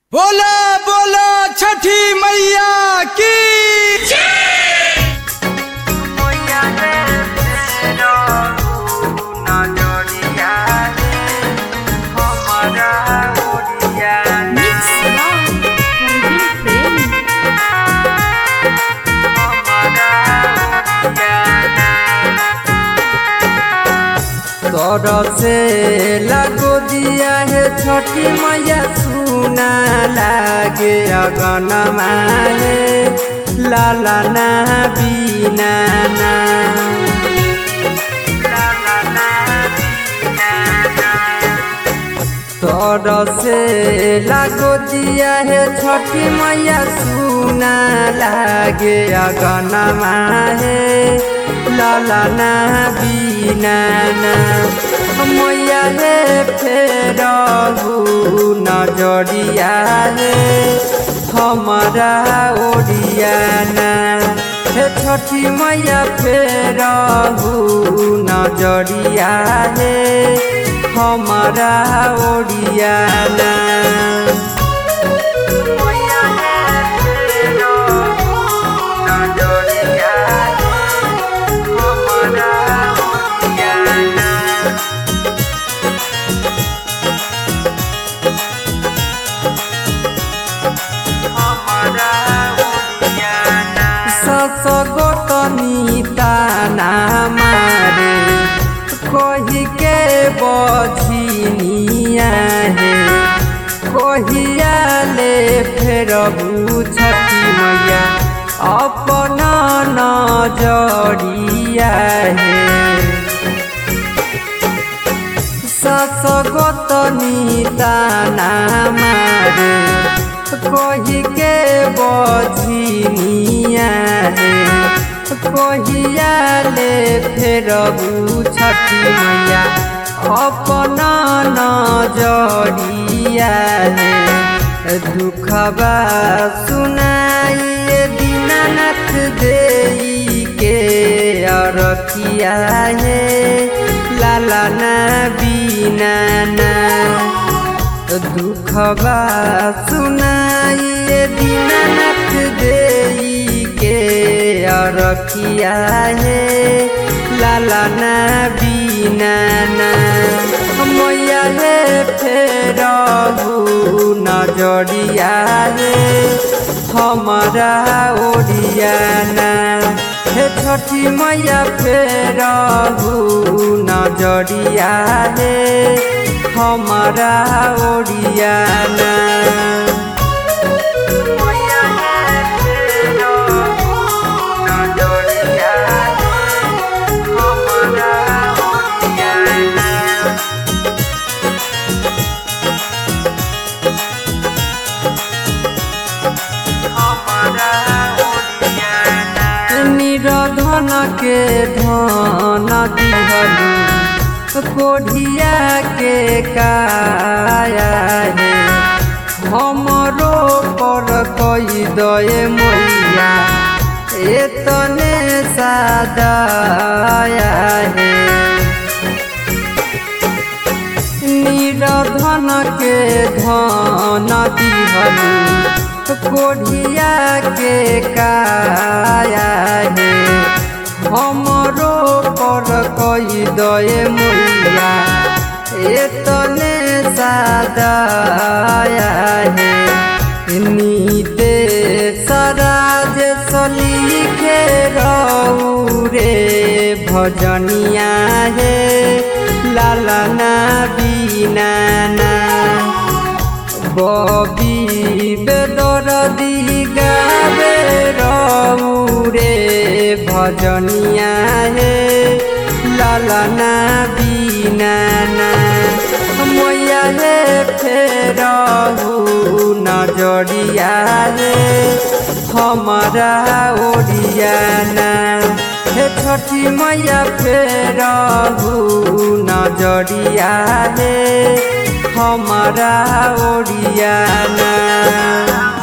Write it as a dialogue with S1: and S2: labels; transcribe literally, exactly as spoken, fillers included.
S1: बोला बोला छठी मैया की
S2: तोर से लगो दिया है छठी मैया सुना लागे अगन माए लाला ना बीना ना तोर से लगो दिया है छठी मैया सुना लागे अगन माए लाला ना बीना ना मैया रे फेरहु नजरिया रे हमारा ओरियाना हे छठी मैया फेरहु नजरिया रे हमारा ओरियाना ससगोतनी ताना मारे कही के बझिनिया हे कहिया ले फेरबू छठी मैया अपन नजरिया हे ससगोतनी ताना मारे कही के बझिनिया हे कहिया ले फेरबू छठी मैया अपन नजरिया हे दुखबा सुनाइए दीनानाथ देई के अरखिया हे लाला ना बीना ना दुखबा सुनाइए दीनानाथ देई के अरखिया हे लाला ना बीना ना मैया हे फेरहु नजरिया हे हमारा ओरियाना हे छठी मैया फेरहु नजरिया हे हमारा ओरियाना निरधन के धन दिहलू कोढ़िया के काया हे हमरो पर कई दए मैया एतने सादाया हे निरधन के धन दिहलू कोढ़िया के काया हे हमरो पर कई दए मैया एतने सादाया हे नीते सराज सलीखे रहू रे भजनिया हे लाला ना बीना ना बबी बेदरदी गावे रहू रे भजनिया हे लाला ना बीना ना मैया हे फेरहु नजरिया हे हमारा ओरियाना हे छठी मैया फेरहु नजरिया हे हमारा ओरियाना।